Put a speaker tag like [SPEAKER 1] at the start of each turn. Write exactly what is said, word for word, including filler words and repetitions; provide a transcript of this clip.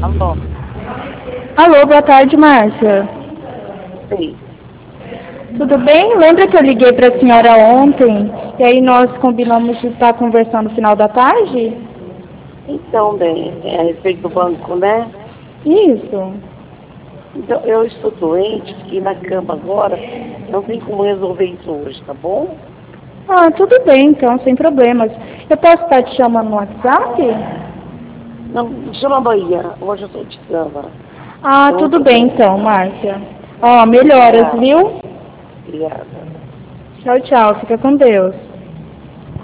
[SPEAKER 1] Alô?
[SPEAKER 2] Alô, boa tarde, Márcia.
[SPEAKER 1] Sim.
[SPEAKER 2] Tudo bem? Lembra que eu liguei para a senhora ontem? E aí nós combinamos de estar conversando no final da tarde?
[SPEAKER 1] Então, bem, é a respeito do banco, né?
[SPEAKER 2] Isso.
[SPEAKER 1] Então, eu estou doente, fiquei na cama agora, não tem como resolver isso hoje, tá bom?
[SPEAKER 2] Ah, tudo bem então, sem problemas. Eu posso estar te chamando no WhatsApp?
[SPEAKER 1] Não, me chama amanhã, hoje eu estou de cama.
[SPEAKER 2] Ah,
[SPEAKER 1] Eu não
[SPEAKER 2] tudo
[SPEAKER 1] estou
[SPEAKER 2] bem
[SPEAKER 1] bem.
[SPEAKER 2] então, Márcia. Ó, melhoras,
[SPEAKER 1] Obrigada.
[SPEAKER 2] viu?
[SPEAKER 1] Obrigada.
[SPEAKER 2] Tchau, tchau. Fica com Deus.